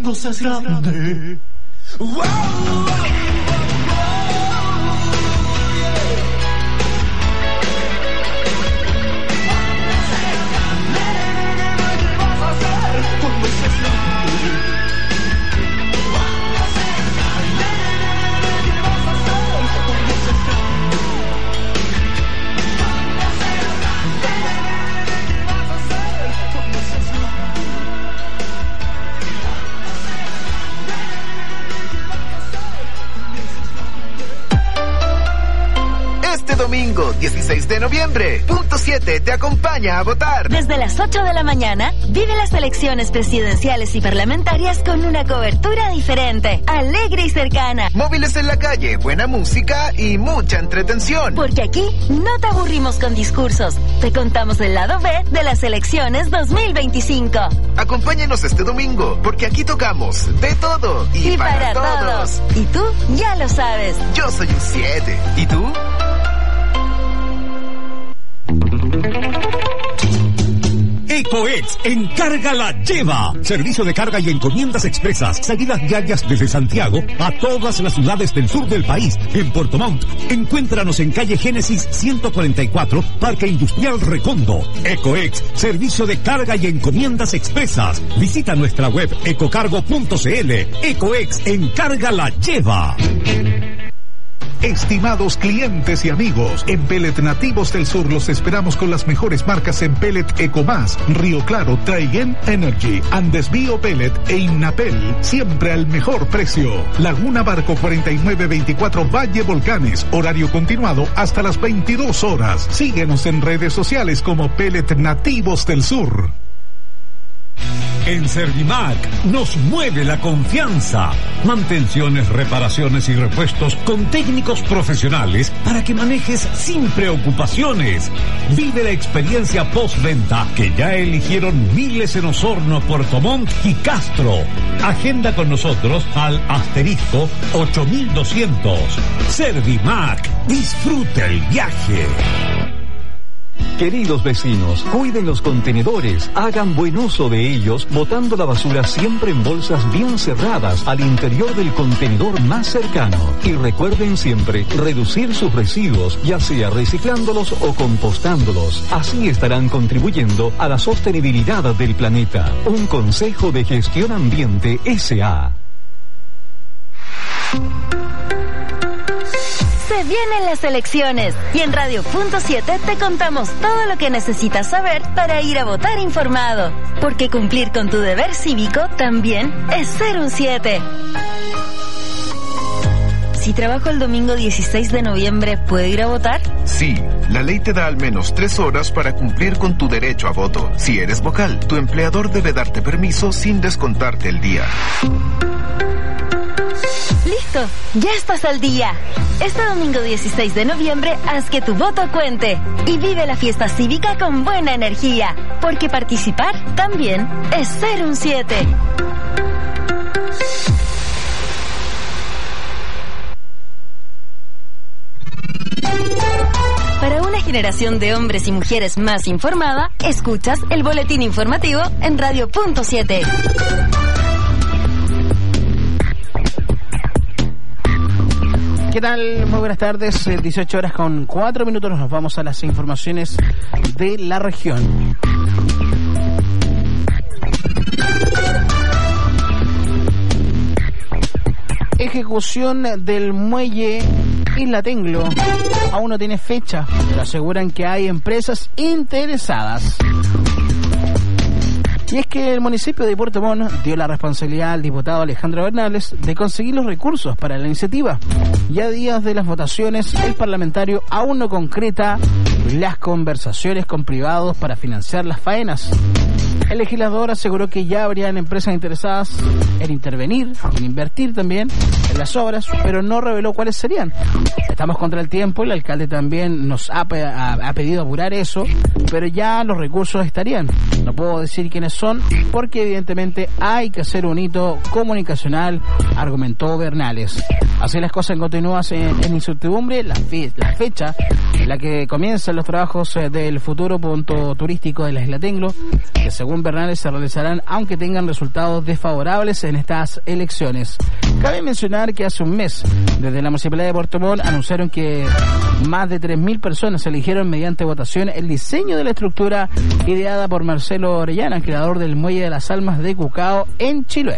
cuando seas grande. Domingo 16 de noviembre, Punto 7 te acompaña a votar. Desde las 8 de la mañana, vive las elecciones presidenciales y parlamentarias con una cobertura diferente, alegre y cercana. Móviles en la calle, buena música y mucha entretención. Porque aquí no te aburrimos con discursos, te contamos el lado B de las elecciones 2025. Acompáñanos este domingo, porque aquí tocamos de todo y para todos. Y tú ya lo sabes. Yo soy un 7. ¿Y tú? Ecoex, encarga la lleva. Servicio de carga y encomiendas expresas. Salidas diarias desde Santiago a todas las ciudades del sur del país. En Puerto Montt, encuéntranos en calle Génesis 144, Parque Industrial Recondo. Ecoex, servicio de carga y encomiendas expresas. Visita nuestra web ecocargo.cl. Ecoex, encarga la lleva. Estimados clientes y amigos, en Pellet Nativos del Sur los esperamos con las mejores marcas en pellet Ecomás, Río Claro, Traigen Energy, Andes Bio Pellet e Innapel, siempre al mejor precio. Laguna Barco 4924 Valle Volcanes, horario continuado hasta las 22 horas. Síguenos en redes sociales como Pellet Nativos del Sur. En Servimac nos mueve la confianza. Mantenciones, reparaciones y repuestos con técnicos profesionales para que manejes sin preocupaciones. Vive la experiencia postventa que ya eligieron miles en Osorno, Puerto Montt y Castro. Agenda con nosotros al asterisco 8200. Servimac, disfruta el viaje. Queridos vecinos, cuiden los contenedores, hagan buen uso de ellos, botando la basura siempre en bolsas bien cerradas al interior del contenedor más cercano. Y recuerden siempre reducir sus residuos, ya sea reciclándolos o compostándolos. Así estarán contribuyendo a la sostenibilidad del planeta. Un consejo de Gestión Ambiente S.A. Se vienen las elecciones y en Radio Punto 7 te contamos todo lo que necesitas saber para ir a votar informado. Porque cumplir con tu deber cívico también es ser un 7. Si trabajo el domingo 16 de noviembre, ¿puedo ir a votar? Sí, la ley te da al menos 3 horas para cumplir con tu derecho a voto. Si eres vocal, tu empleador debe darte permiso sin descontarte el día. ¡Listo! ¡Ya estás al día! Este domingo 16 de noviembre, haz que tu voto cuente y vive la fiesta cívica con buena energía, porque participar también es ser un 7. Para una generación de hombres y mujeres más informada, escuchas el boletín informativo en Radio Punto 7. ¿Qué tal? Muy buenas tardes, 18 horas con 4 minutos, nos vamos a las informaciones de la región. Ejecución del muelle Isla Tenglo aún no tiene fecha, pero aseguran que hay empresas interesadas. Y es que el municipio de Puerto Montt dio la responsabilidad al diputado Alejandro Bernales de conseguir los recursos para la iniciativa. Ya a días de las votaciones, el parlamentario aún no concreta las conversaciones con privados para financiar las faenas. El legislador aseguró que ya habrían empresas interesadas en intervenir, en invertir también en las obras, pero no reveló cuáles serían. Estamos contra el tiempo, el alcalde también nos ha pedido apurar eso, pero ya los recursos estarían. No puedo decir quiénes son, porque evidentemente hay que hacer un hito comunicacional, argumentó Bernales. Así las cosas continúan en incertidumbre, la fecha la que comienzan los trabajos del futuro punto turístico de la Isla Tenglo, que según Bernales se realizarán aunque tengan resultados desfavorables en estas elecciones. Cabe mencionar que hace un mes, desde la Municipalidad de Puerto Montt, anunciaron que más de 3.000 personas eligieron mediante votación el diseño de la estructura ideada por Marcelo Orellana, creador del Muelle de las Almas de Cucao en Chiloé.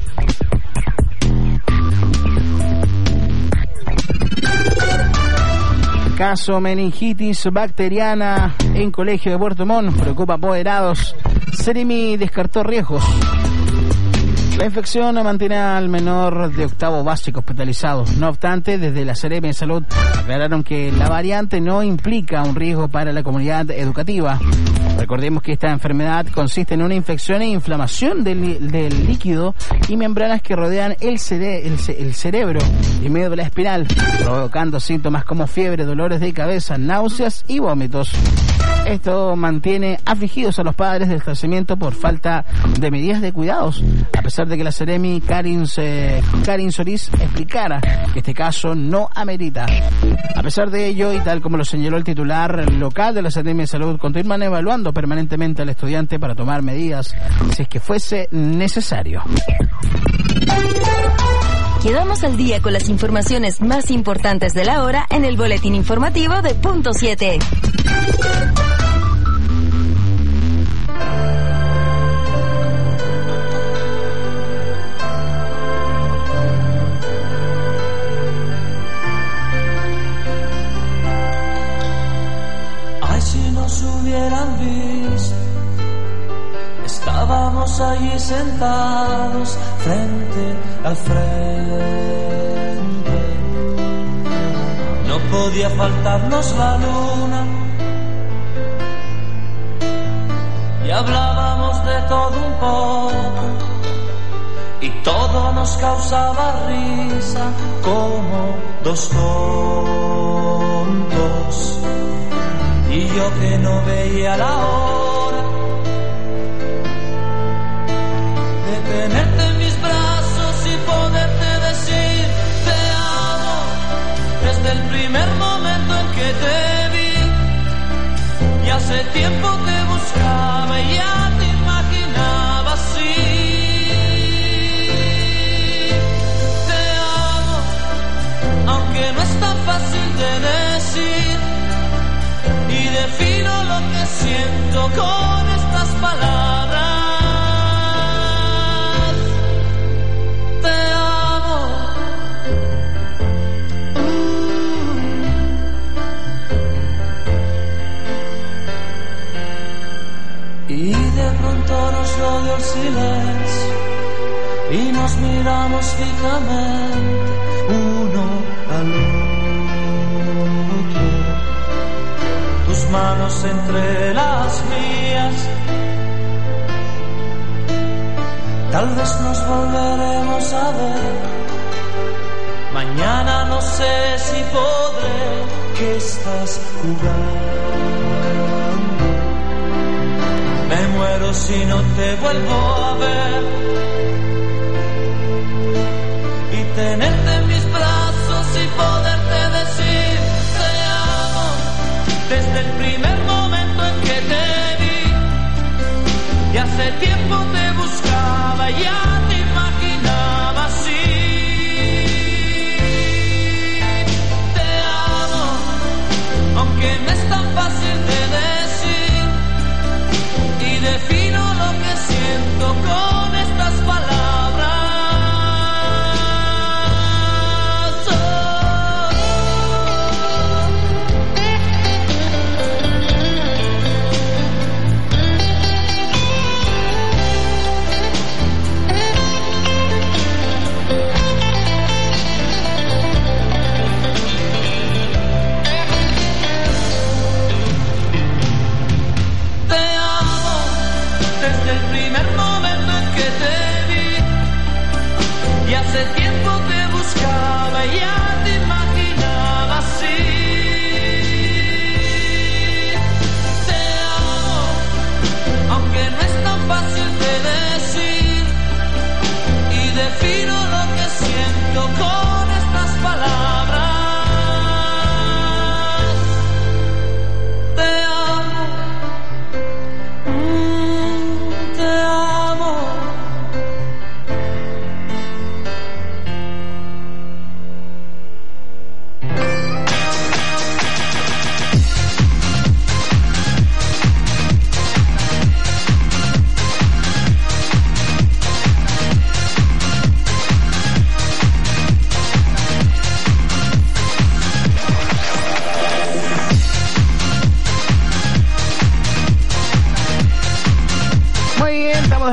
Caso meningitis bacteriana en colegio de Puerto Montt preocupa apoderados. Seremi descartó riesgos. La infección mantiene al menor de octavo básico hospitalizado. No obstante, desde la Seremi de Salud aclararon que la variante no implica un riesgo para la comunidad educativa. Recordemos que esta enfermedad consiste en una infección e inflamación del líquido y membranas que rodean el cerebro y medio de la espinal, provocando síntomas como fiebre, dolores de cabeza, náuseas y vómitos. Esto mantiene afligidos a los padres del establecimiento por falta de medidas de cuidados, a pesar de que la Seremi Karin Solís explicara que este caso no amerita. A pesar de ello, y tal como lo señaló el titular local de la Seremi de Salud, continúan evaluando permanentemente al estudiante para tomar medidas si es que fuese necesario. Quedamos al día con las informaciones más importantes de la hora en el boletín informativo de Punto 7. Ay, si nos hubieran visto, estábamos allí sentados frente a frente. No podía faltarnos la luna y hablábamos de todo un poco y todo nos causaba risa como dos tontos. Y yo que no veía la hora de tenerte en mis brazos y poderte decir te amo desde el primer momento en que te vi. Y hace tiempo te buscaba y ya te imaginaba así. Te amo, aunque no es tan fácil de decir, y defino lo que siento con estas palabras. Y de pronto nos rodeó el silencio y nos miramos fijamente uno al otro, tus manos entre las mías. Tal vez nos volveremos a ver, mañana no sé si podré. ¿Qué estás jugando? Me muero si no te vuelvo a ver. Y tenerte en mis brazos y poderte decir te amo desde el primer momento en que te vi. Y hace tiempo te buscaba, ya te imaginaba así. Te amo, aunque no es tan fácil de decir, y defino lo que siento con estas palabras. Hace tiempo te buscaba y ya te imaginaba así. Te amo, aunque no es tan fácil de decir, y defino lo que siento con estas palabras.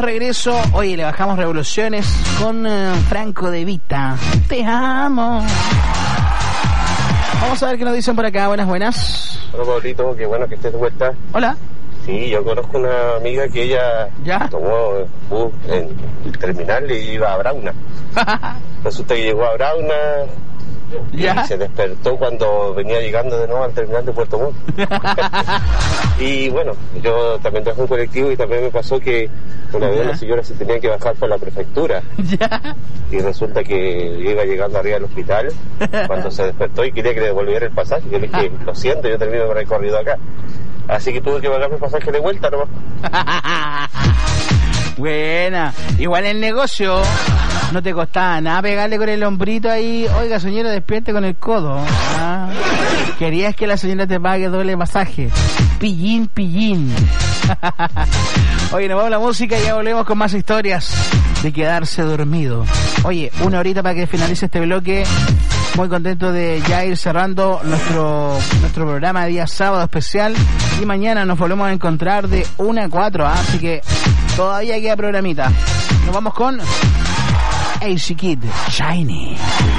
regreso. Oye, le bajamos revoluciones con Franco De Vita. Te amo. Vamos a ver qué nos dicen por acá. Buenas. Hola, Pablito, qué bueno que estés de vuelta. Hola. Sí, yo conozco una amiga que ella tomó bus en el terminal y iba a Brauna. Resulta que llegó a Brauna y se despertó cuando venía llegando de nuevo al terminal de Puerto Montt. Y bueno, yo también trabajo en colectivo y también me pasó que una vez la señora se tenía que bajar por la prefectura. Y resulta que iba llegando arriba del hospital cuando se despertó y quería que le devolviera el pasaje. Yo le dije, lo siento, yo termino mi recorrido acá. Así que tuve que pagarme el pasaje de vuelta nomás. Buena. Igual el negocio no te costaba nada pegarle con el hombrito ahí. Oiga, señora, despierte con el codo. Querías que la señora te pague doble pasaje. Pillín, pillín. Oye, nos vamos a la música y ya volvemos con más historias de quedarse dormido. Oye, una horita para que finalice este bloque. Muy contento de ya ir cerrando nuestro programa de día sábado especial. Y mañana nos volvemos a encontrar de 1 a 4. Así que todavía queda programita. Nos vamos con AC Kid, Shiny.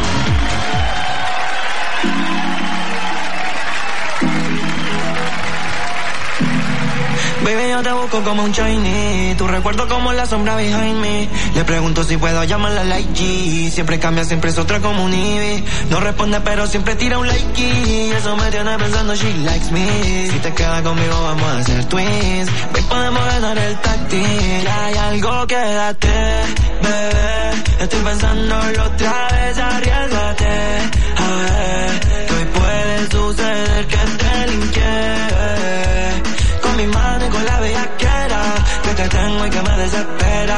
Baby, yo te busco como un shiny. Tu recuerdo como la sombra behind me. Le pregunto si puedo llamarla like G. Siempre cambia, siempre es otra como un Eevee. No responde pero siempre tira un like y eso me tiene pensando she likes me. Si te quedas conmigo vamos a ser twins. Baby, podemos ganar el táctil. Hay algo, quédate, bebé. Estoy pensándolo otra vez, arriésgate. A ver, que hoy puede suceder que te linke. Con mi mano y con la bellaquera que te tengo y que me desespera,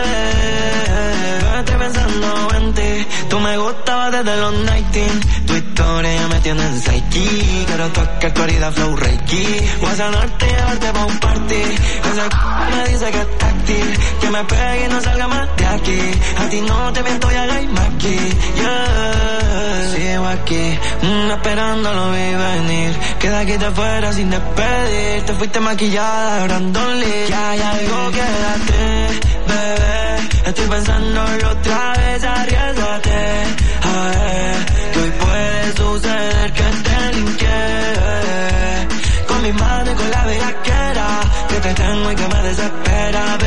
bebé. Estoy pensando en ti. Tú me gustabas desde los 19. Tu historia ya me tiene en psyche. Quiero tocar tu herida flow reiki. Voy a sanarte y llevarte pa' un party. Esa me dice que es táctil. Que me pegue y no salga más de aquí. A ti no te miento y hagáis aquí. Yeah. Sigo aquí, esperando lo vi venir. Queda aquí te fuera sin despedir. Te fuiste maquillada, Brandon Lee. Ya hay algo, quédate, bebé. Estoy pensándolo otra vez, arriésgate. A ver, que hoy puede suceder que te linke. Con mi mano y con la bellaquera que te tengo y que me desespera,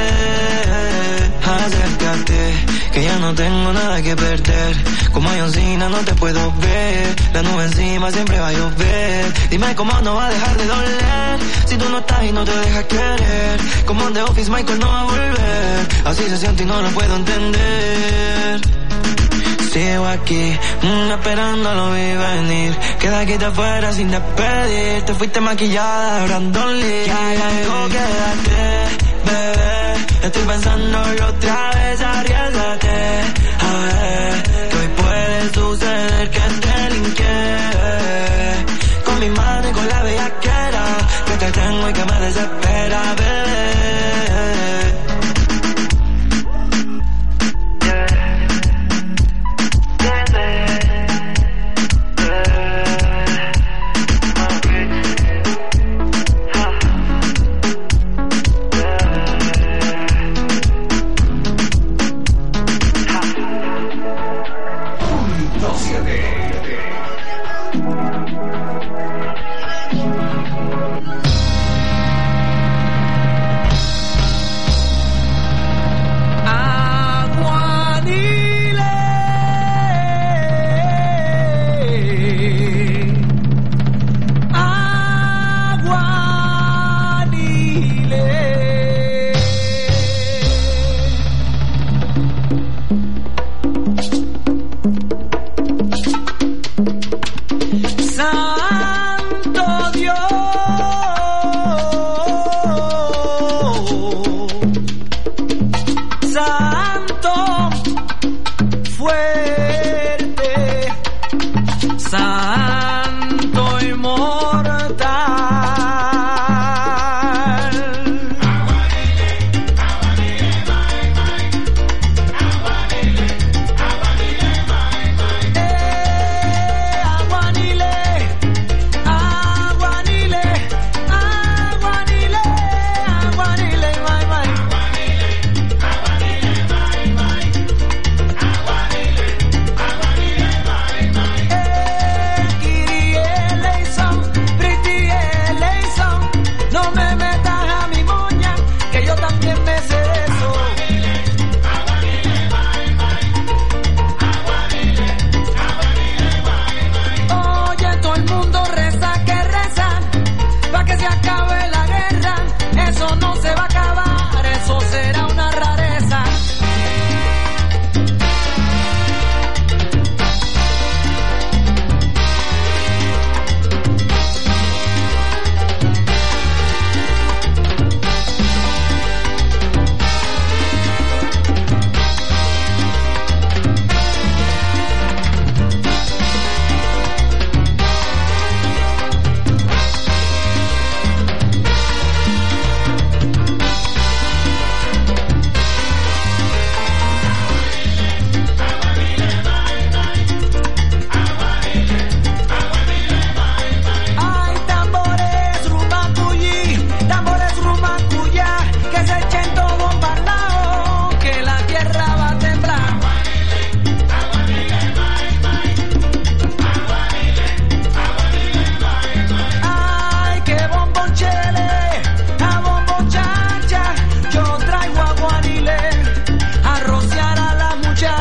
bebé. Acércate, que ya no tengo nada que perder. Como John Cena no te puedo ver. La nube encima siempre va a llover. Dime cómo no va a dejar de doler si tú no estás y no te dejas querer. Como en The Office Michael no va a volver. Así se siente y no lo puedo entender. Sigo aquí, esperando lo vi venir. Queda aquí te afuera sin despedir. Te fuiste maquillada, Brandon Lee. Ya hay algo, quédate, bebé. Estoy pensándolo otra vez, arriésgate. A ver, que hoy puede suceder que te linke. Con mi mano y con la bellaquera que te tengo y que me desespera, bebé.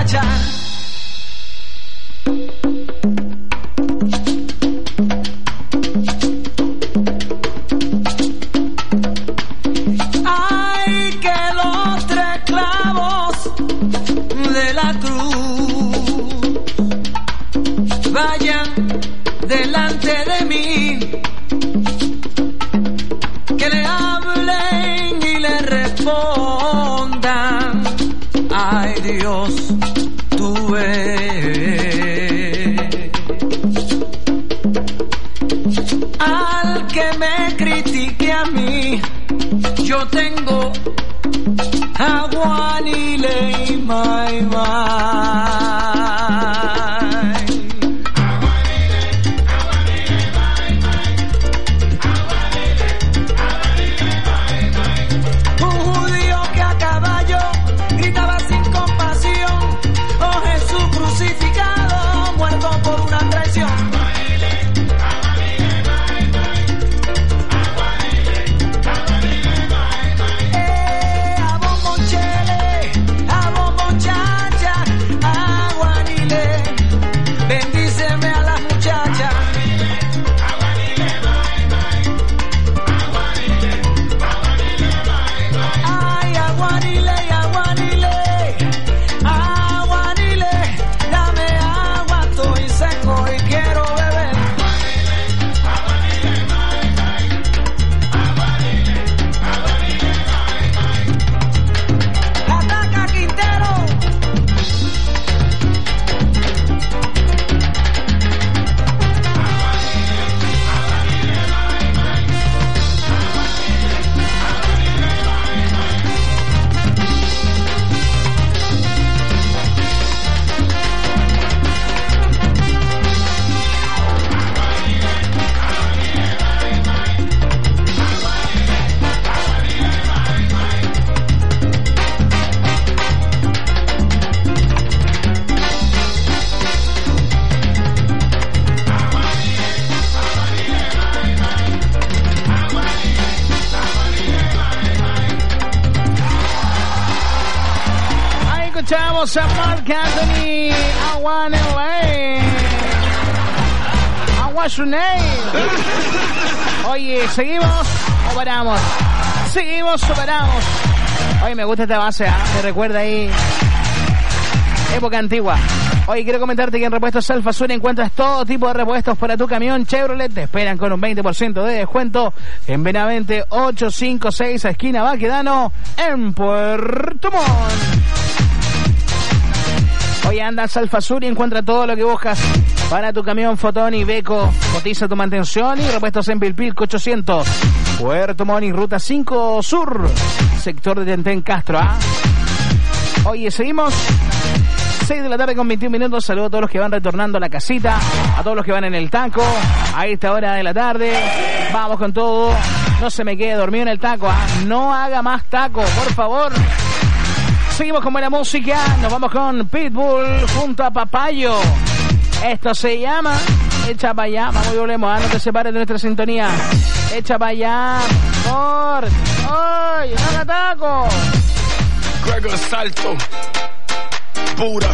muchacha. Ay, que los 3 clavos de la cruz vayan delante de mí, que le hablen y le respondan. Ay, Dios, tú ves. Al que me critique a mí, yo tengo a Juanile y Mai Mai. Escuchamos a Marc Anthony, I Wanna Lay, I What's Your Name. Oye, ¿seguimos o paramos? Seguimos o paramos. Oye, me gusta esta base, me recuerda ahí época antigua. Oye, quiero comentarte que en Repuestos Alfa Sur encuentras todo tipo de repuestos para tu camión Chevrolet. Te esperan con un 20% de descuento en Benavente 856, esquina Baquedano, en Puerto Montt. Hoy andas Alfa Sur y encuentra todo lo que buscas para tu camión Fotón y Beco. Cotiza tu mantención y repuestos en Pilpilco 800. Puerto Montt y Ruta 5 Sur. Sector de Tentén Castro. Oye, seguimos. 6 de la tarde con 21 minutos. Saludos a todos los que van retornando a la casita. A todos los que van en el taco. A esta hora de la tarde. Vamos con todo. No se me quede dormido en el taco. No haga más taco, por favor. Seguimos con buena música, nos vamos con Pitbull junto a Papayo. Esto se llama Echa pa' allá, vamos y volvemos, no te separes de nuestra sintonía. Echa pa' allá, por hoy, no me ataco. Gregor Salto, pura,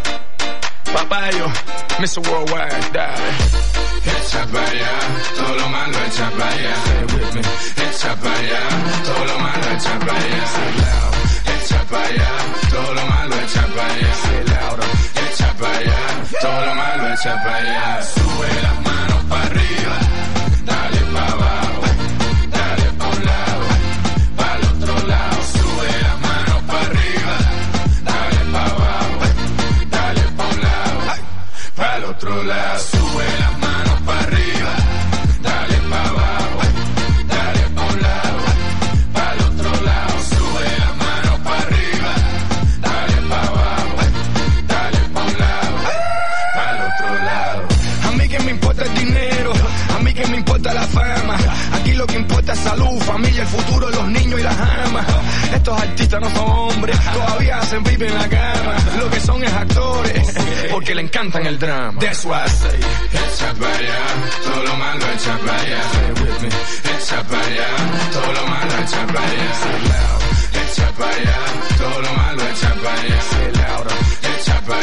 Papayo, Mr. Worldwide, dale. Echa pa' allá, todo lo malo echa pa' allá. Echa pa' allá, todo lo malo echa pa' allá. Echa pa' allá, todo lo malo echa pa' allá. Echa pa' allá, todo lo malo echa pa' allá. Sube las manos pa' arriba, dale pa' abajo, dale pa' un lado, pa' el otro lado. Sube las manos pa' arriba, dale pa' abajo, dale pa' un lado, pa' el otro lado. Sube las manos pa' arriba, dale pa' abajo, dale pa' un lado, pa' el otro lado. Sube las manos pa' arriba, dale pa' abajo, dale pa' un lado, pa' el otro lado. A mí que me importa el dinero, a mí que me importa la fama. Aquí lo que importa es salud, familia, el futuro, los niños y las amas. Estos artistas no son hombres, todavía hacen pipi en la cama. Lo que son es actores, porque le encantan el drama. That's why I say, echa pa' allá, todo lo malo echa pa' allá. Echa pa' allá, todo lo malo echa pa' allá. Echa pa' allá, todo lo malo echa pa' allá. Echa pa'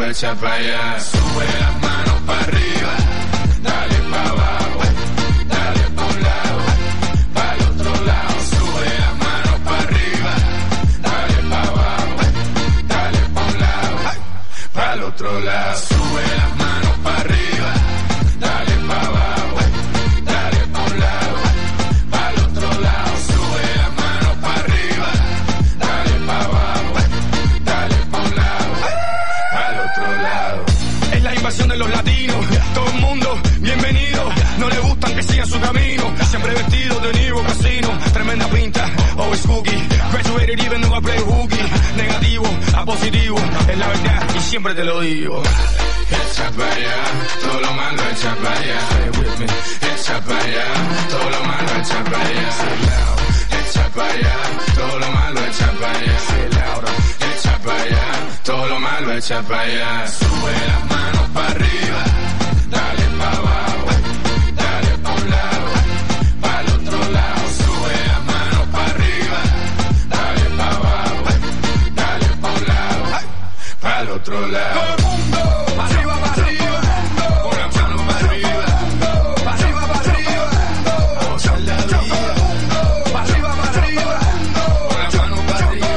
malo, echa para allá. Sube las manos para arriba, dale para abajo, dale pa' un lado, para el otro lado. Sube las manos para arriba, dale para abajo, dale pa' un lado, para el otro lado. Sube las manos para arriba, dale para abajo, dale pa' un lado, para el otro lado. Sube las manos para arriba, dale para abajo, dale pa' un lado, para el otro lado. Es la invasión de los latinos, todo el mundo bienvenido. No le gustan que sigan su camino, siempre vestido de Nivo Casino. Tremenda pinta, always cookie. Graduated even though I play hooky. Negativo a positivo, es la verdad y siempre te lo digo. Echa para allá, todo lo malo echa para allá. Echa para allá, todo lo malo echa para allá. Echa para allá, todo lo malo echa para allá. Echa para allá, todo lo malo echa para allá. Sube las manos para arriba, dale para abajo, dale pa' un lado, para el otro lado. Sube las manos para arriba, dale para abajo, dale pa' un lado, para el otro lado. Todo el mundo, para arriba, con las manos para arriba, para arriba, a gozar la vida. Para arriba, con las manos para arriba,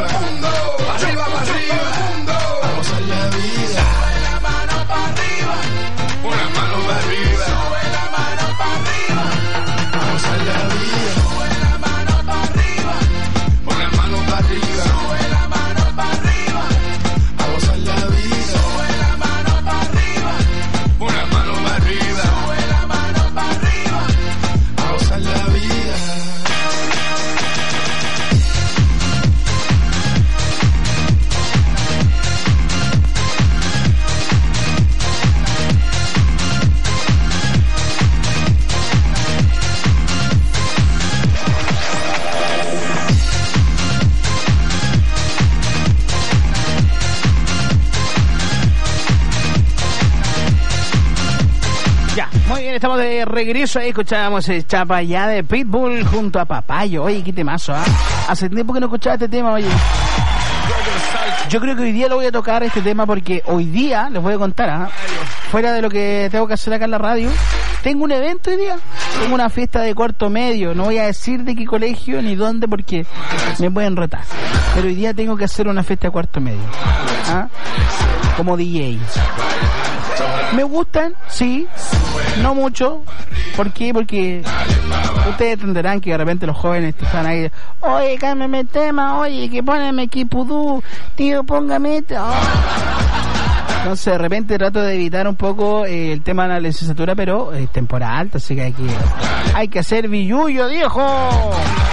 a gozar la vida. Sube la mano para arriba, con las manos para arriba, sube la mano para arriba, a gozar la vida. Sube la mano para arriba, con las manos para arriba, sube la mano para arriba, a gozar la vida. Sube la mano para arriba, con las manos para arriba, sube la mano para arriba, a gozar la vida. Ya, muy bien, estamos de regreso. Ahí escuchábamos Chapa ya de Pitbull junto a Papayo. Oye, qué temazo, ¿ah? Hace tiempo que no escuchaba este tema, oye. Yo creo que hoy día lo voy a tocar este tema porque hoy día, les voy a contar, ¿ah? Fuera de lo que tengo que hacer acá en la radio, tengo un evento hoy día. Tengo una fiesta de cuarto medio. No voy a decir de qué colegio ni dónde porque me pueden retar. Pero hoy día tengo que hacer una fiesta de cuarto medio, ¿ah? Como DJ. Me gustan, sí, no mucho. ¿Por qué? Porque ustedes entenderán que de repente los jóvenes están ahí, oye, cámbiame el tema, oye, que pónganme Kipudú, tío, póngame esto. Oh. Entonces de repente trato de evitar un poco el tema de la licenciatura, pero es temporada alta, así que hay que hacer billullo, viejo.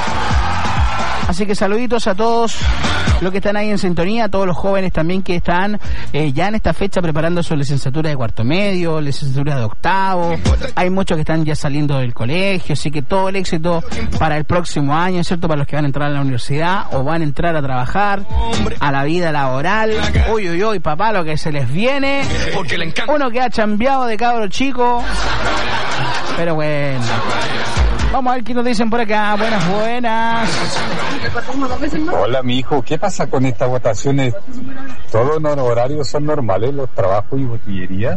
Así que saluditos a todos los que están ahí en sintonía, a todos los jóvenes también que están ya en esta fecha preparando su licenciatura de cuarto medio, licenciatura de octavo. Hay muchos que están ya saliendo del colegio, así que todo el éxito para el próximo año, ¿cierto? Para los que van a entrar a la universidad o van a entrar a trabajar, a la vida laboral. Uy, uy, uy, papá, lo que se les viene. Uno que ha chambeado de cabro chico. Pero bueno. Vamos a ver qué nos dicen por acá. Buenas, buenas. Hola, mi hijo. ¿Qué pasa con estas votaciones? ¿Todos los horarios son normales, los trabajos y botillería?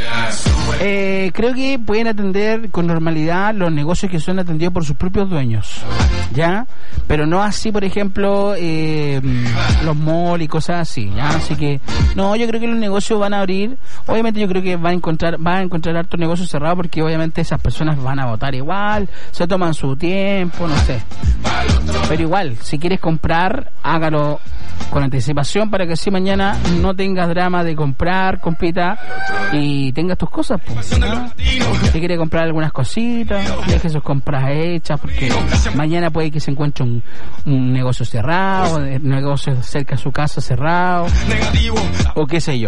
Creo que pueden atender con normalidad los negocios que son atendidos por sus propios dueños, ¿ya? Pero no así, por ejemplo, los malls y cosas así, ¿ya? Así que, no, yo creo que los negocios van a abrir. Obviamente yo creo que van a encontrar hartos negocios cerrados porque obviamente esas personas van a votar igual, se toman su tiempo, no sé. Pero igual, si quieres comprar, hágalo con anticipación para que así mañana no tengas drama de comprar, compita, y tengas tus cosas, pues, ¿no? Si quieres comprar algunas cositas, deje sus compras hechas, porque mañana puede que se encuentre un negocio cerrado, un negocio cerca de su casa cerrado, o qué sé yo.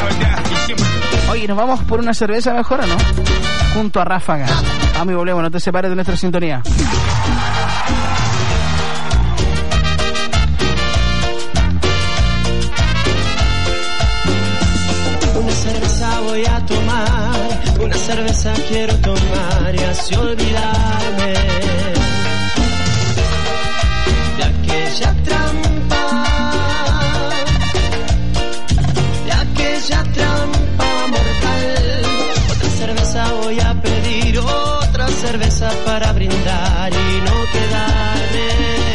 Oye, ¿nos vamos por una cerveza mejor o no? Junto a Ráfaga. Vamos y volvemos, no te separes de nuestra sintonía. Una cerveza voy a tomar, una cerveza quiero tomar y así olvidarme de aquella trampa, de aquella trampa. cerveza para brindar y no quedarme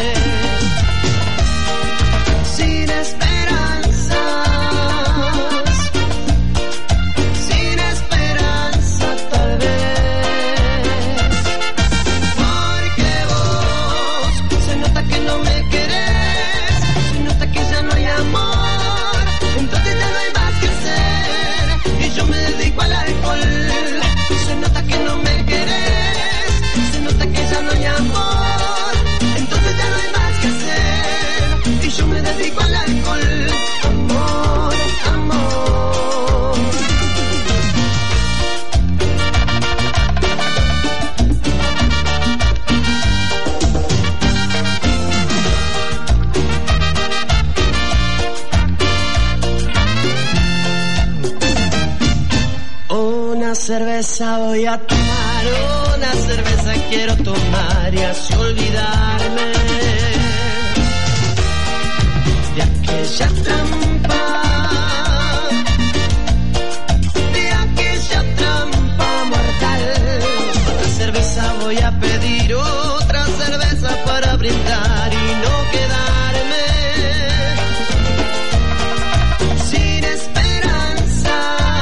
sin esperanzas, sin esperanza tal vez, porque vos se nota que no me querés, se nota que ya no hay amor, entonces ya no hay más que hacer y yo me dedico al alcohol. Se nota que no me querés, se nota que ya no hay amor, entonces ya no hay más que hacer y yo me dedico al alcohol. Amor, amor. Una cerveza voy a tomar, una cerveza quiero tomar y así olvidarme de aquella trampa, de aquella trampa mortal. Otra cerveza voy a pedir, otra cerveza para brindar y no quedarme sin esperanzas,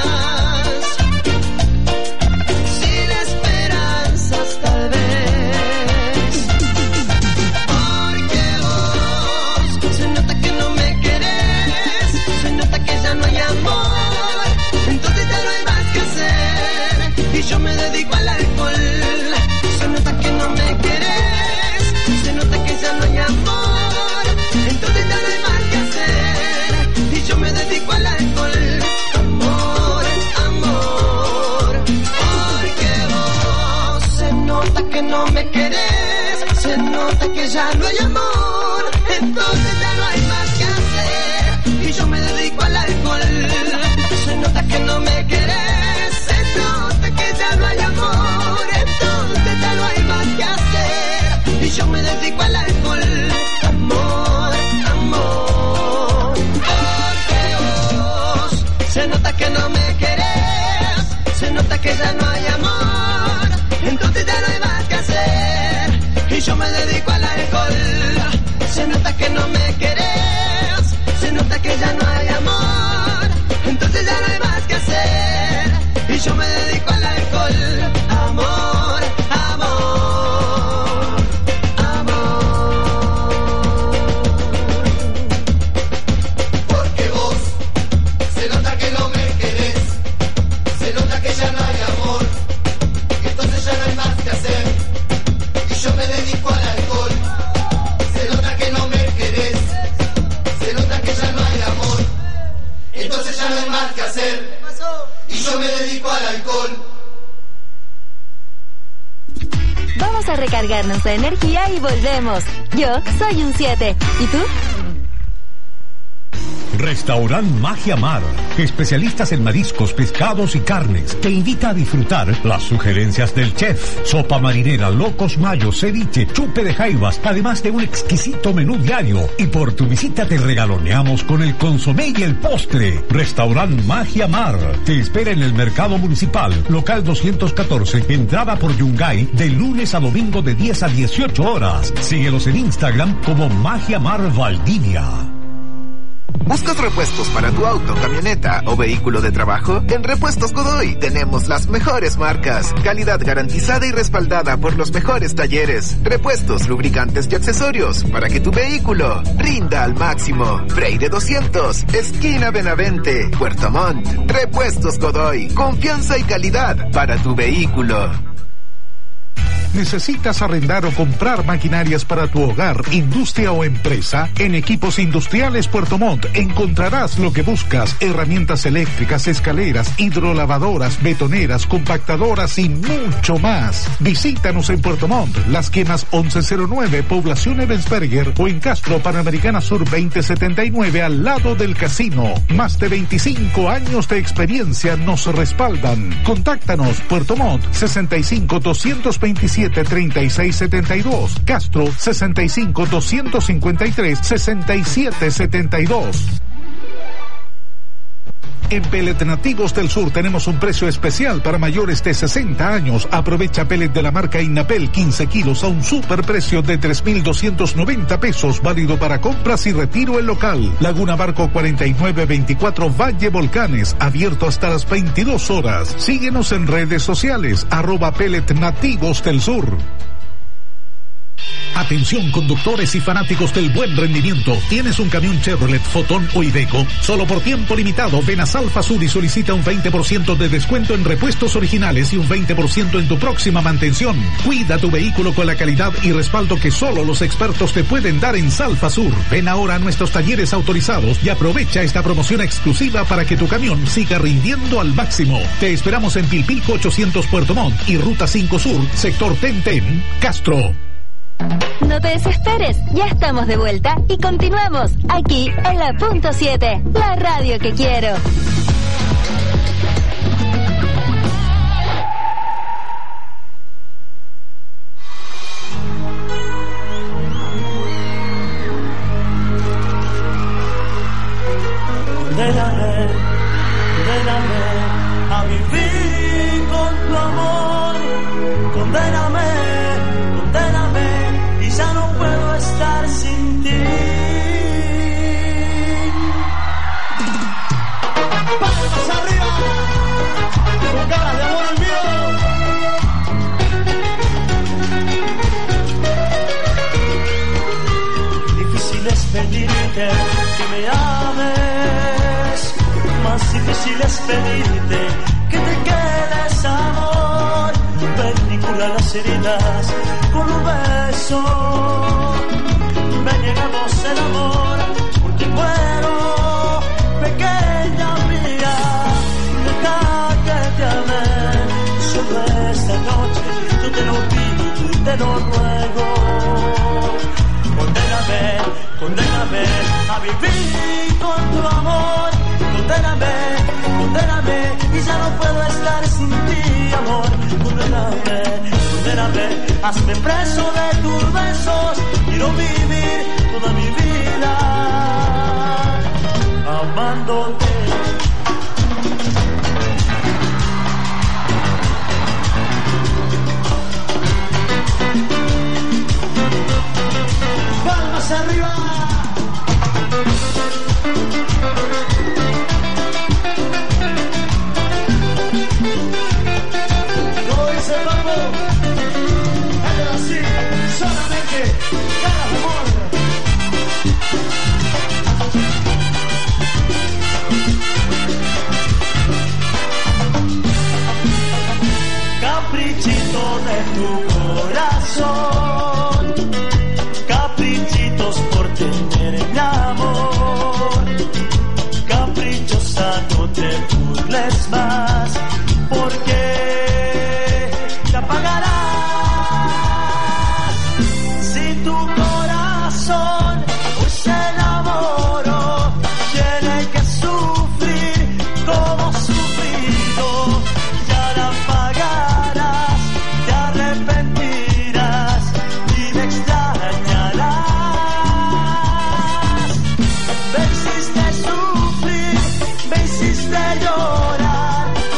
sin esperanzas tal vez, porque vos se nota que no me querés, se nota que ya no hay amor, entonces ya no hay más que hacer y yo me dedico al alcohol. Se nota que no me querés, se nota que ya no hay amor, entonces ya no hay más que hacer y yo me dedico al alcohol. Amor, amor, porque vos se nota que no me querés, se nota que ya no hay amor, entonces ya no hay más que hacer y yo me dedico al alcohol. Se nota que no me querés, se nota que ya no hay amor, entonces ya no hay más que hacer y yo me dedico al alcohol. Amor, amor, porque vos se nota que no me querés, se nota que ya no hay amor, entonces ya no hay más que hacer y yo me dedico al alcohol. Se nota que no me querés, se nota que ya no hay amor, entonces ya no hay más que hacer y yo me dedico al alcohol. Amor, amor, amor. Porque vos se nota que no me querés, se nota que ya no hay amor, entonces ya no hay más que hacer y yo me dedico al alcohol. Se nota que no me querés, se nota que ya no hay amor, entonces ya no hay más que hacer y yo me dedico al alcohol. Vamos a recargarnos de energía y volvemos. Yo soy un 7. ¿Y tú? Restaurant Magia Mar, especialistas en mariscos, pescados y carnes, te invita a disfrutar las sugerencias del chef. Sopa marinera, locos mayos, ceviche, chupe de jaivas, además de un exquisito menú diario. Y por tu visita te regaloneamos con el consomé y el postre. Restaurant Magia Mar te espera en el Mercado Municipal, local 214, entrada por Yungay, de lunes a domingo de 10 a 18 horas. Síguelos en Instagram como Magia Mar Valdivia. ¿Buscas repuestos para tu auto, camioneta o vehículo de trabajo? En Repuestos Godoy tenemos las mejores marcas, calidad garantizada y respaldada por los mejores talleres, repuestos, lubricantes y accesorios para que tu vehículo rinda al máximo. Freire 200, esquina Benavente, Puerto Montt. Repuestos Godoy, confianza y calidad para tu vehículo. ¿Necesitas arrendar o comprar maquinarias para tu hogar, industria o empresa? En Equipos Industriales Puerto Montt encontrarás lo que buscas: herramientas eléctricas, escaleras, hidrolavadoras, betoneras, compactadoras y mucho más. Visítanos en Puerto Montt, Las Quemas 1109, Población Ebensberger, o en Castro, Panamericana Sur 2079, al lado del casino. Más de 25 años de experiencia nos respaldan. Contáctanos: Puerto Montt 65 227 3672, Castro 65 253 6772. En Pellet Nativos del Sur tenemos un precio especial para mayores de 60 años. Aprovecha pellet de la marca Innapel 15 kilos a un superprecio de 3,290 pesos, válido para compras y retiro en local. Laguna Barco 4924 Valle Volcanes, abierto hasta las 22 horas. Síguenos en redes sociales, @Pellet Nativos del Sur. Atención conductores y fanáticos del buen rendimiento. ¿Tienes un camión Chevrolet, Fotón o Iveco? Solo por tiempo limitado, ven a Salfa Sur y solicita un 20% de descuento en repuestos originales y un 20% en tu próxima mantención. Cuida tu vehículo con la calidad y respaldo que solo los expertos te pueden dar en Salfa Sur. Ven ahora a nuestros talleres autorizados y aprovecha esta promoción exclusiva para que tu camión siga rindiendo al máximo. Te esperamos en Pilpilco 800 Puerto Montt y Ruta 5 Sur, sector Tenten, Castro. No te desesperes, ya estamos de vuelta y continuamos aquí en la Punto 7, la radio que quiero. Condename a vivir con tu amor, condename, y ya no puedo estar sin ti. Palmas arriba, con ganas de amor al mío. Difícil es pedirte que me ames, más difícil es pedirte que te quedes, amor. Ven y cura las heridas con un beso. Ven, llegamos el amor por tu cuero, pequeña mía. Deja que te ame solo esta noche. Yo te lo pido y te lo ruego. Condename a vivir con tu amor. Condename, y ya no puedo estar sin ti, amor. Condename, hazme preso de tus besos. Quiero vivir toda mi vida amándote. Palmas arriba. Solamente cada amor. Caprichito de tu corazón, caprichitos por tener mi amor. Caprichosa, no te burles más, porque te apagarás. Tu corazón hoy se enamoró, tiene que sufrir como sufrido. Ya la pagarás, te arrepentirás y me extrañarás. Me hiciste sufrir, me hiciste llorar,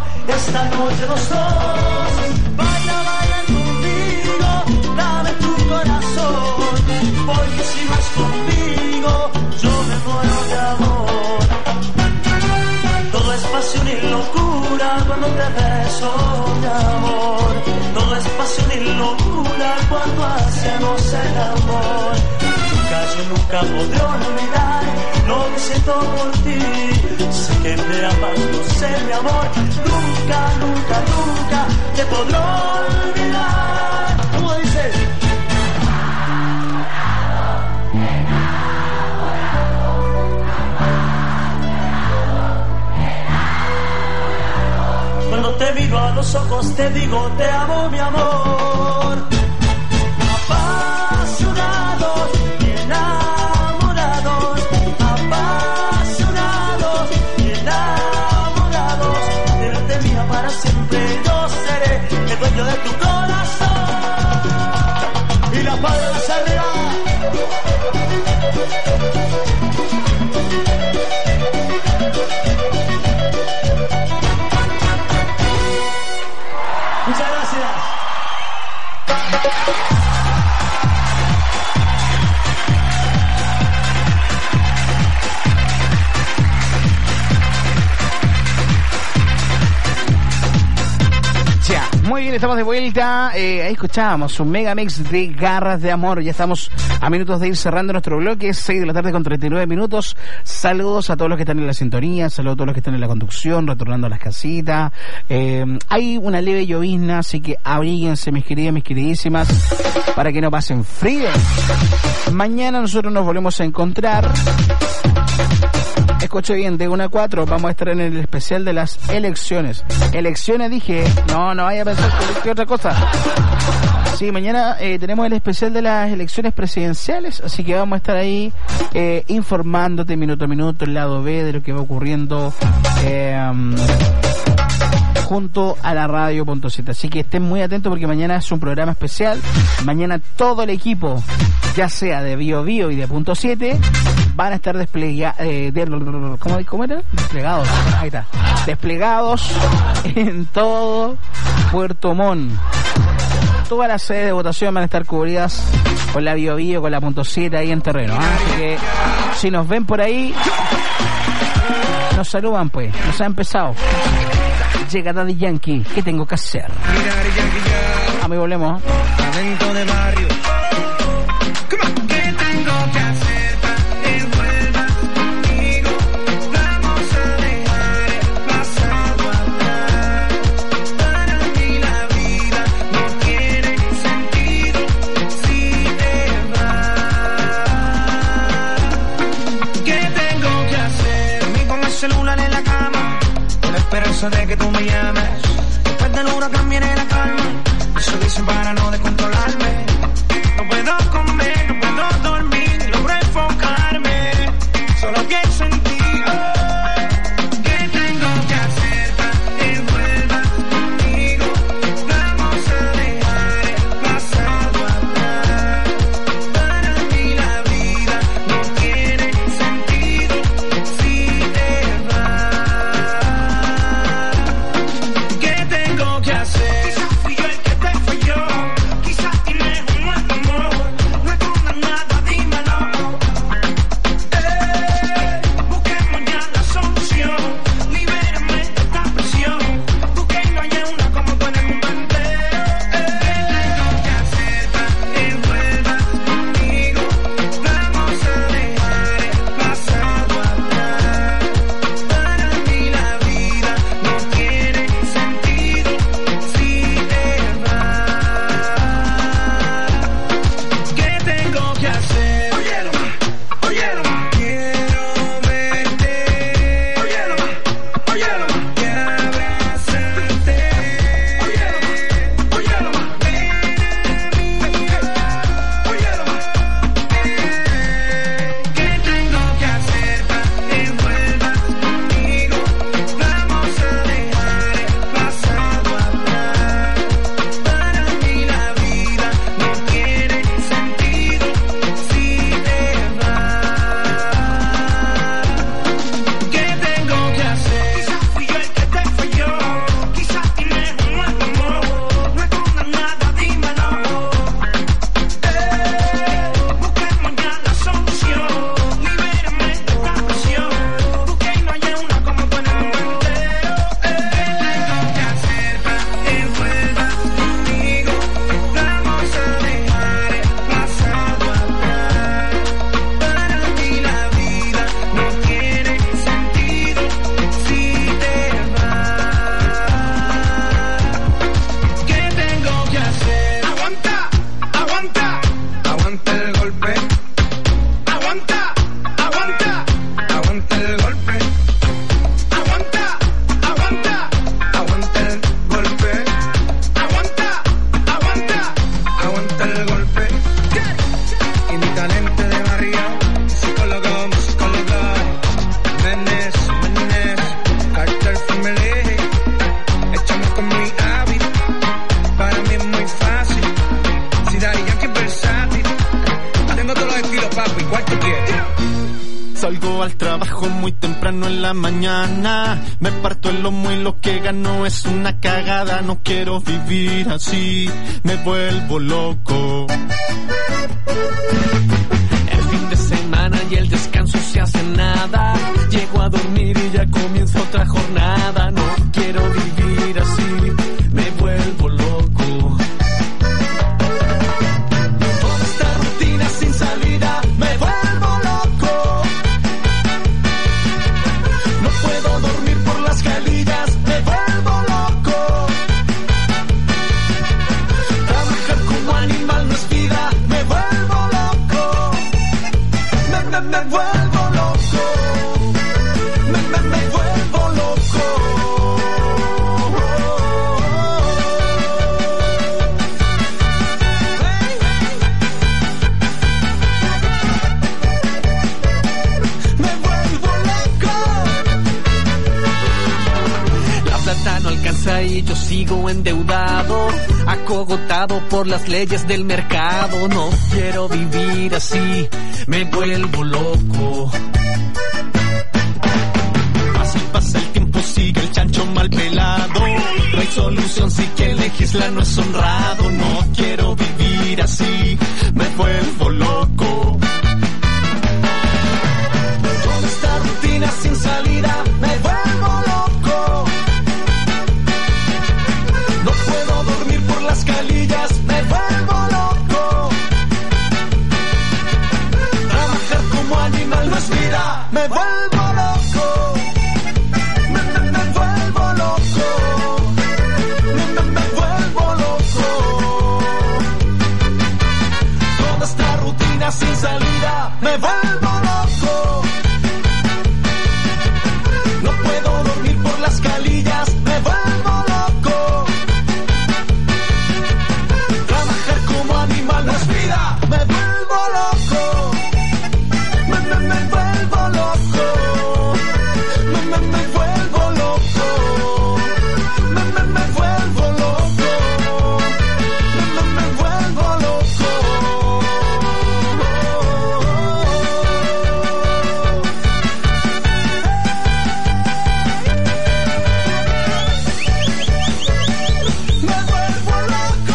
esta noche los dos. Baila, baila conmigo, dame tu corazón, porque si no es conmigo, yo me muero de amor. Todo es pasión y locura cuando te beso, mi amor. Todo es pasión y locura cuando hacemos el amor. Yo nunca podré olvidar lo que siento por ti. Sé que me amas, no sé, mi amor. Nunca, nunca, nunca te podré olvidar. ¿Cómo dices? Cuando te miro a los ojos te digo te amo, mi amor. Apasionados, enamorados, apasionados y enamorados. Delante mía para siempre yo seré el dueño de tu corazón. Y la palabra arriba. Muchas gracias. Muy bien, estamos de vuelta. Ahí escuchábamos un mega mix de Garras de Amor. Ya estamos a minutos de ir cerrando nuestro bloque. 6 de la tarde con 39 minutos. Saludos a todos los que están en la sintonía. Saludos a todos los que están en la conducción, retornando a las casitas. Hay una leve llovizna, así que abríguense, mis queridas, mis queridísimas, para que no pasen frío. Mañana nosotros nos volvemos a encontrar. Escuche bien, de 1 a 4 vamos a estar en el especial de las elecciones. Elecciones dije, no vaya a pensar que otra cosa. Sí, mañana tenemos el especial de las elecciones presidenciales, así que vamos a estar ahí informándote minuto a minuto, el lado B de lo que va ocurriendo junto a la radio.7. Así que estén muy atentos porque mañana es un programa especial. Mañana todo el equipo, ya sea de Bio Bio y de Punto 7, van a estar desplegados. ¿Cómo era? Desplegados. Ahí está. Desplegados en todo Puerto Montt. Todas las sedes de votación van a estar cubridas con la Bio Bio, con la Punto 7 ahí en terreno. Así que si nos ven por ahí, nos saludan pues. Nos ha empezado. Llega Daddy Yankee, ¿qué tengo que hacer? A mí volvemos. Talento de barrio. ¿Qué tengo que hacer para que vuelvas conmigo? Vamos a dejar el pasado atrás. Para mí la vida no tiene sentido si te vas. ¿Qué tengo que hacer? Dormí con el celular en la cama, con la esperanza de que tú me llames. Después del huracán viene la calma. Eso dicen para no descontrolarme. No puedo comer, no puedo dormir, no logro enfocarme. Solo pienso en ti. ¿Qué tengo que hacer para que vuelvas conmigo? Vamos a dejar el pasado atrás. Para mí la vida no tiene sentido si te vas. ¿Qué tengo que hacer? Quizás fui yo el que te falló. Quizás tienes un mal amor. No escondas nada, dímelo. trabajo muy temprano en la mañana. Me parto el lomo y lo que gano es una cagada. No quiero vivir así, me vuelvo loco. El fin de semana y el descanso se hace nada. Llego a dormir y ya comienza otra jornada. No quiero vivir así, me vuelvo loco. Toda esta rutina sin salida, me vuelvo loco. No puedo dormir por las calillas, me vuelvo loco. Trabajar como animal no es vida, me vuelvo loco. Me vuelvo loco. Me vuelvo loco. Me vuelvo loco. La plata no alcanza y yo sigo endeudado, acogotado por las leyes del mercado. No quiero vivir así, me vuelvo loco. Pasa el tiempo, sigue el chancho mal pelado. No hay solución si quien legisla no es honrado. No quiero vivir así, me vuelvo loco. Toda esta rutina sin salida, me vuelvo loco. No puedo dormir por las calillas, me vuelvo loco. Trabajar como animal no es vida, me vuelvo loco. Me vuelvo loco. Me vuelvo loco. Toda esta rutina sin salida, me vuelvo loco. No puedo dormir por las calillas, me vuelvo loco. Trabajar como animal no es vida, me vuelvo loco. Me vuelvo loco. Me vuelvo loco. Me vuelvo loco. Me vuelvo loco. Me vuelvo loco.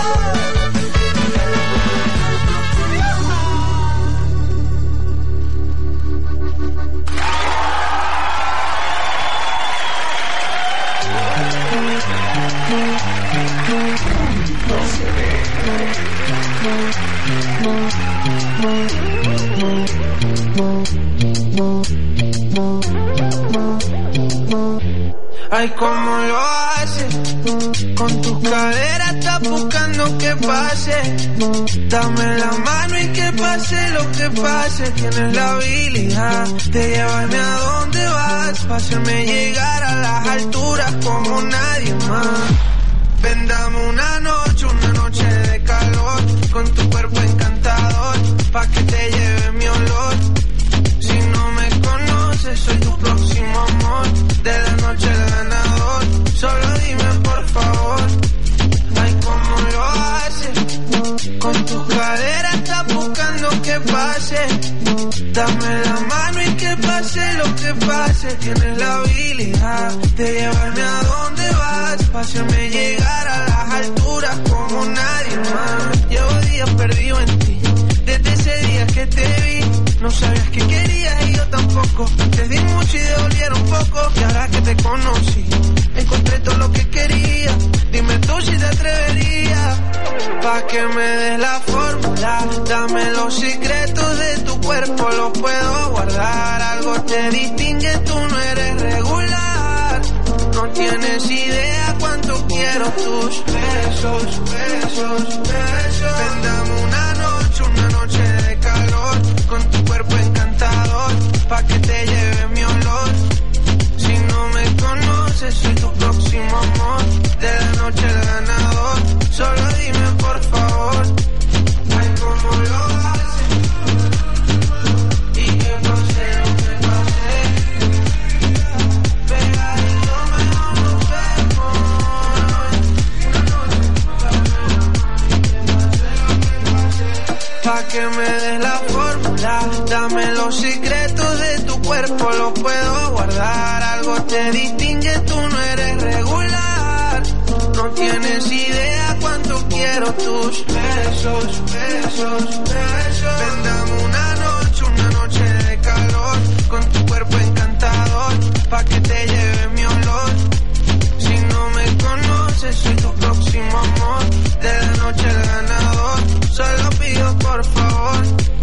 Ay, cómo lo haces, con tus caderas estás buscando que pase. Dame la mano y que pase lo que pase. Tienes la habilidad de llevarme a donde vas, para hacerme llegar a las alturas como nadie más. Ven, dame una noche de calor, con tu cuerpo encantador, pa' que te lleve mi olor. Si no me conoces, soy tu próximo amor, de la noche el ganador. Solo dime por favor, ay, cómo lo haces, con tus caderas estás buscando que pase. Dame la mano y que pase lo que pase. Tienes la habilidad de llevarme a donde vas, pa' hacerme llegar a las alturas como nadie más. Llevo días perdido en ti, desde ese día que te vi. No sabías que querías y yo tampoco. Te di mucho y te dolieron poco. Y ahora que te conocí, encontré todo lo que quería. Dime tú si te atreverías, pa' que me des la fórmula. Dame los secretos de tu cuerpo, los puedo guardar. Algo te distingue, tú no eres regular. No tienes idea cuánto quiero tus besos, besos, besos. Ven, dame una noche de calor, con tu cuerpo encantador, pa' que te lleve mi olor. Si no me conoces, soy tu próximo amor, de la noche el ganador. Solo dime por favor, ay, cómo lo haces, y que pase lo que pase. Pegadito mejor nos vemos. Pa' que me des la fórmula, dame los secretos de tu cuerpo. cuerpo lo puedo guardar. Algo te distingue, tú no eres regular. No tienes idea cuánto quiero tus besos, besos, besos. Vendame una noche de calor, con tu cuerpo encantador, pa' que te lleve mi olor. Si no me conoces, soy tu próximo amor. De la noche el ganador, solo pido por favor.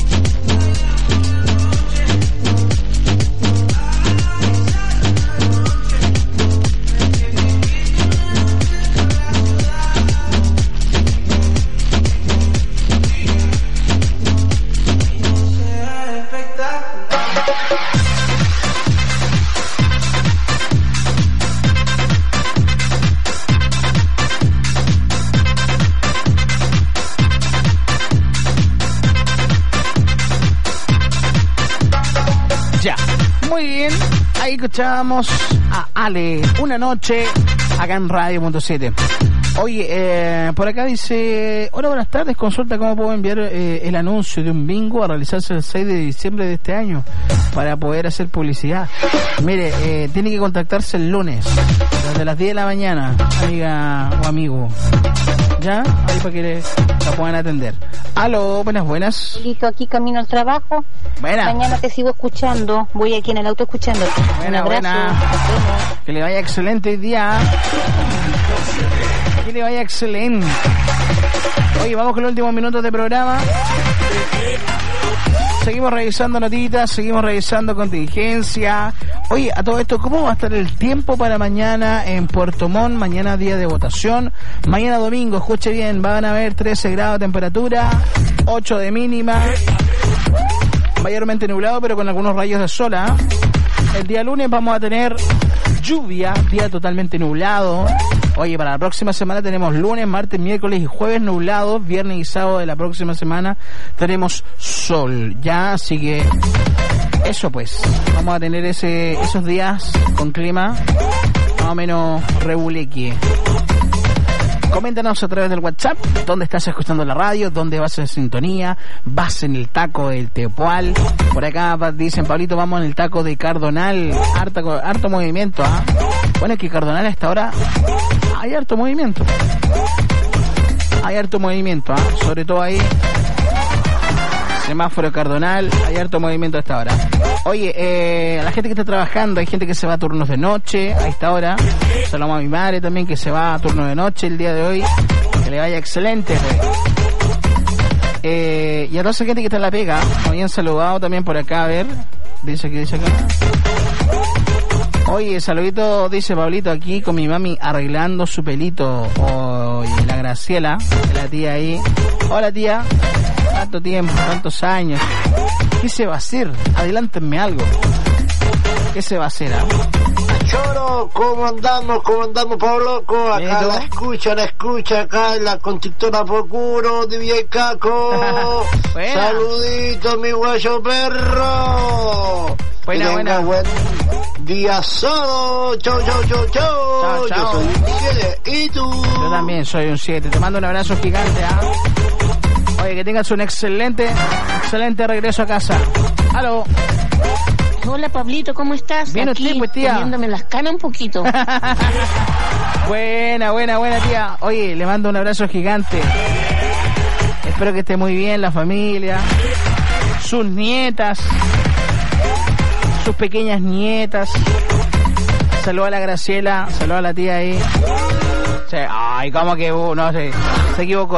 Muy bien, ahí escuchábamos a Ale, Una Noche, acá en Radio.7. Oye, por acá dice: hola, buenas tardes, consulta cómo puedo enviar el anuncio de un bingo a realizarse el 6 de diciembre de este año para poder hacer publicidad. Mire, tiene que contactarse el lunes, desde las 10 de la mañana, amiga o amigo. ¿Ya? Ahí para que la puedan atender. Aló, buenas. Listo, aquí camino al trabajo. Buena. Mañana te sigo escuchando. Voy aquí en el auto escuchándote. Un abrazo. Que le vaya excelente hoy día. Que le vaya excelente. Oye, vamos con los últimos minutos de programa. Seguimos revisando notitas, seguimos revisando contingencia. Oye, a todo esto, ¿cómo va a estar el tiempo para mañana en Puerto Montt? Mañana día de votación. Mañana domingo, escuche bien, van a haber 13 grados de temperatura, 8 de mínima. Mayormente nublado, pero con algunos rayos de sol, ¿eh? El día lunes vamos a tener lluvia, día totalmente nublado. Oye, para la próxima semana tenemos lunes, martes, miércoles y jueves nublados. Viernes y sábado de la próxima semana tenemos sol, ya, así que eso pues, vamos a tener esos días con clima más o menos reguleque. Coméntanos a través del WhatsApp dónde estás escuchando la radio, dónde vas en sintonía, vas en el taco del Tepual. Por acá dicen, Pablito, vamos en el taco de Cardonal, harto movimiento, ¿ah? Bueno, es que Cardonal a esta hora hay harto movimiento. Hay harto movimiento, ¿ah? Sobre todo ahí, semáforo Cardonal, hay harto movimiento a esta hora. Oye, la gente que está trabajando, hay gente que se va a turnos de noche a esta hora. Saludamos a mi madre también, que se va a turno de noche el día de hoy. Que le vaya excelente. Y a toda esa gente que está en la pega, me habían saludado también por acá, a ver. Dice acá. Oye, saludito, dice Pablito, aquí con mi mami arreglando su pelito. Oye, la Graciela, la tía ahí. Hola, tía. Tanto tiempo, tantos años. ¿Qué se va a hacer? Adelántenme algo. ¿Qué se va a hacer? Choro, ¿cómo andamos, Pablo? Acá la escucha, acá en la constructora Procuro de Viecaco. Saludito, mi guayo perro. Buena. Buen día solo. Chau. Chao. Yo soy un 7. ¿Y tú? Yo también soy un 7. Te mando un abrazo gigante, ¿ah? Oye, que tengas un excelente regreso a casa. Aló. Hola, Pablito, ¿cómo estás? Bien, aquí, usted, pues, tía. Poniéndome las canas un poquito. Buena, tía. Oye, le mando un abrazo gigante. Espero que esté muy bien la familia, sus nietas, sus pequeñas nietas. Saluda a la Graciela, saluda a la tía ahí. Ay, ¿cómo que no sé? Se equivocó.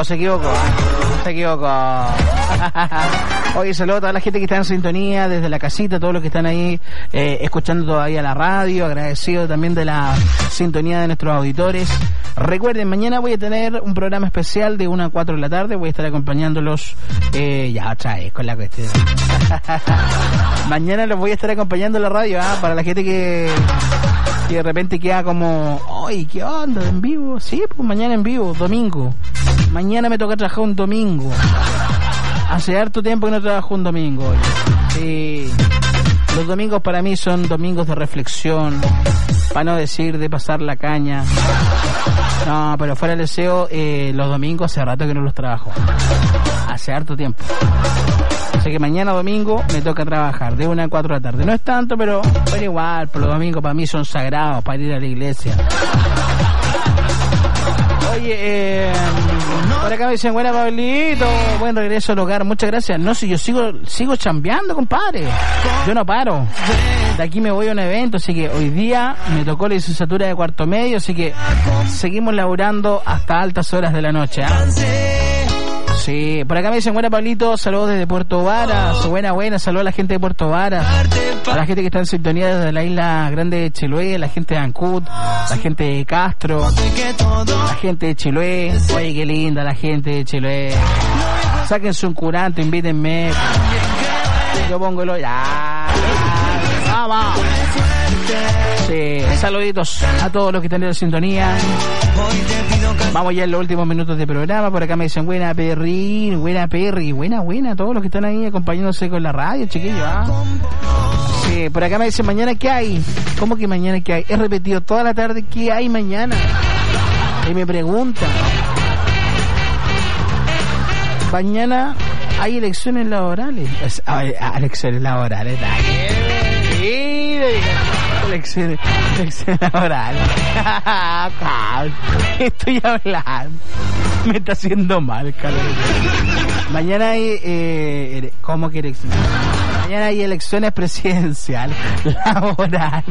Oye, saludo a toda la gente que está en sintonía desde la casita, todos los que están ahí escuchando todavía la radio, agradecido también de la sintonía de nuestros auditores. Recuerden, mañana voy a tener un programa especial de 1 a 4 de la tarde, voy a estar acompañándolos, ya otra vez con la cuestión. Mañana los voy a estar acompañando en la radio, para la gente que de repente queda como, ¡ay, qué onda! ¿En vivo? Sí, pues mañana en vivo, domingo. Mañana me toca trabajar un domingo. Hace harto tiempo que no trabajo un domingo. Sí. Los domingos para mí son domingos de reflexión, para no decir de pasar la caña. No, pero fuera del deseo, los domingos hace rato que no los trabajo. Hace harto tiempo. Así que mañana domingo me toca trabajar de 1 a 4 de la tarde. No es tanto, pero igual, por los domingos para mí son sagrados para ir a la iglesia. Oye, por acá me dicen, buena Pablito, buen regreso al hogar, muchas gracias. No, si yo sigo chambeando, compadre. Yo no paro. De aquí me voy a un evento, así que hoy día me tocó la licenciatura de cuarto medio, así que seguimos laburando hasta altas horas de la noche, ¿eh? Sí, por acá me dicen, buena Pablito, saludos desde Puerto Varas, buena, saludos a la gente de Puerto Varas, a la gente que está en sintonía desde la isla grande de Chiloé, la gente de Ancud, la gente de Castro, la gente de Chiloé, oye, qué linda la gente de Chiloé, sáquense un curanto, invítenme, yo pongo el vamos. Sí, saluditos a todos los que están en la sintonía. Vamos ya en los últimos minutos de programa. Por acá me dicen, buena Perry, buena, todos los que están ahí acompañándose con la radio, chiquillos. Sí, por acá me dicen, mañana ¿qué hay? ¿Cómo que mañana qué hay? He repetido toda la tarde, ¿qué hay mañana? Y me preguntan, mañana hay elecciones laborales. Elecciones laborales, elecciones laborales. Estoy hablando. Me está haciendo mal, Carlos. Mañana hay ¿cómo que elecciones? Mañana hay elecciones presidenciales laborales.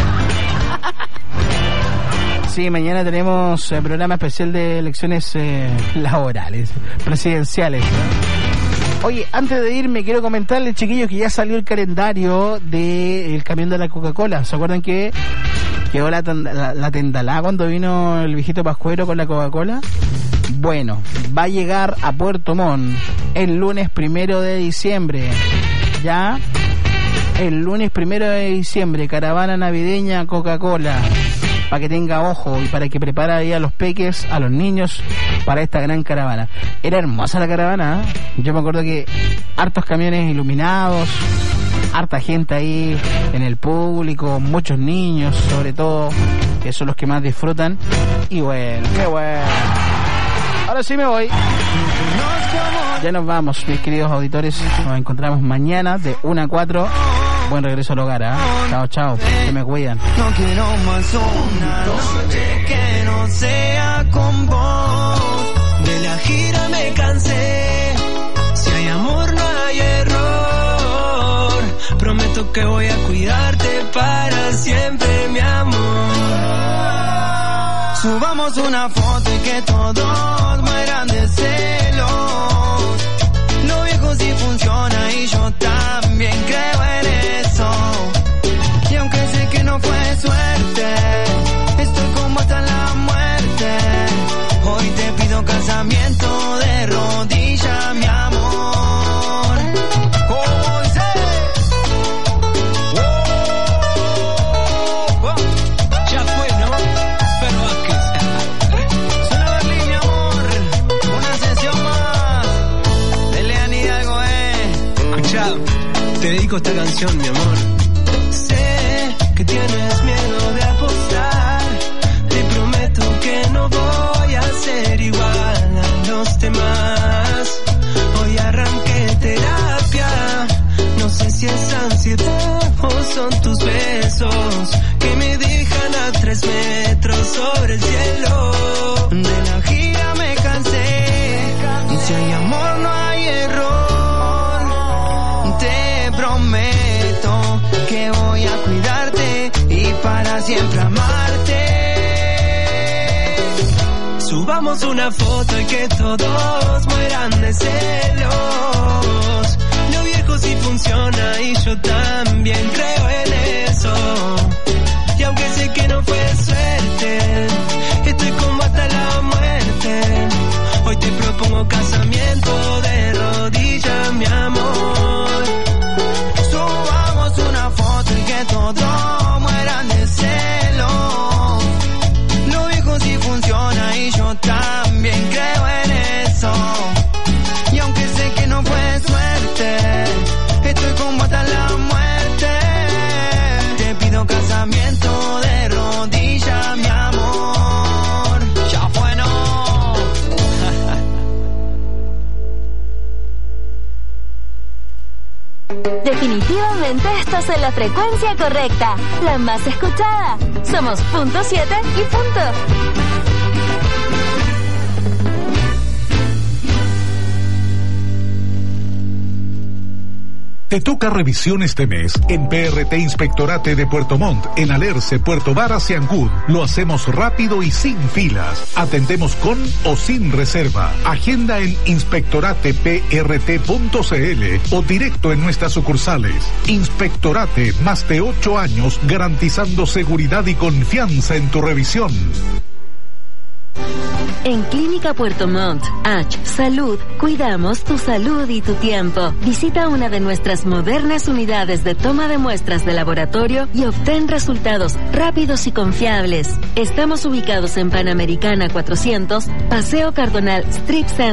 Sí, mañana tenemos programa especial de elecciones laborales, presidenciales. Oye, antes de irme quiero comentarles, chiquillos, que ya salió el calendario del camión de la Coca-Cola. ¿Se acuerdan que quedó la tendalá cuando vino el viejito Pascuero con la Coca-Cola? Bueno, va a llegar a Puerto Montt el lunes 1 de diciembre. Ya, el lunes 1 de diciembre, caravana navideña Coca-Cola. Para que tenga ojo y para que prepare ahí a los peques, a los niños, para esta gran caravana. Era hermosa la caravana, ¿eh? Yo me acuerdo que hartos camiones iluminados, harta gente ahí en el público, muchos niños, sobre todo, que son los que más disfrutan. Y bueno, qué bueno. Ahora sí me voy. Ya nos vamos, mis queridos auditores. Nos encontramos mañana de 1 a 4. Buen regreso al hogar, ¿eh? Chao, que me cuidan. No quiero más una noche que no sea con vos. De la gira me cansé. Si hay amor no hay error. Prometo que voy a cuidarte para siempre, mi amor. Subamos una foto y que todos mueran de celos. Lo viejo sí funciona y yo también creo en eso. Y aunque sé que no fue suerte, estoy como hasta la muerte. Hoy te pido casamiento de rodillas, mi amor. Ya fue, ¿no? Pero aquí suena Berlín, mi amor. Una sesión más de Lean Hidalgo, Escucha, te dedico esta canción, mi amor. Sé que tienes miedo de apostar. Te prometo que no voy a ser igual a los demás. Hoy arranqué terapia. No sé si es ansiedad o son tus besos que me dejan a 3 metros sobre el cielo. De la gira me cansé. Si hay amor no hay error. Te prometo que voy a cuidarte y para siempre amarte. Subamos una foto y que todos mueran de celos. Lo viejo sí funciona y yo también creo en eso. Y aunque sé que no fue suerte, estoy como hasta la muerte. Hoy te propongo casamiento de rodillas, mi amor. Subamos una foto y que todos mueran de celos. Lo viejo sí funciona y yo también creo en eso. Y aunque sé que no fue suerte, estoy como hasta la muerte. Te pido casamiento Solamente estás en la frecuencia correcta, la más escuchada. Somos punto 7 y punto. Te toca revisión este mes en PRT Inspectorate de Puerto Montt, en Alerce, Puerto Varas y Ancud. Lo hacemos rápido y sin filas. Atendemos con o sin reserva. Agenda en inspectorateprt.cl o directo en nuestras sucursales. Inspectorate, más de 8 años garantizando seguridad y confianza en tu revisión. En Clínica Puerto Montt, H Salud, cuidamos tu salud y tu tiempo. Visita una de nuestras modernas unidades de toma de muestras de laboratorio y obtén resultados rápidos y confiables. Estamos ubicados en Panamericana 400, Paseo Cardonal Strip Center.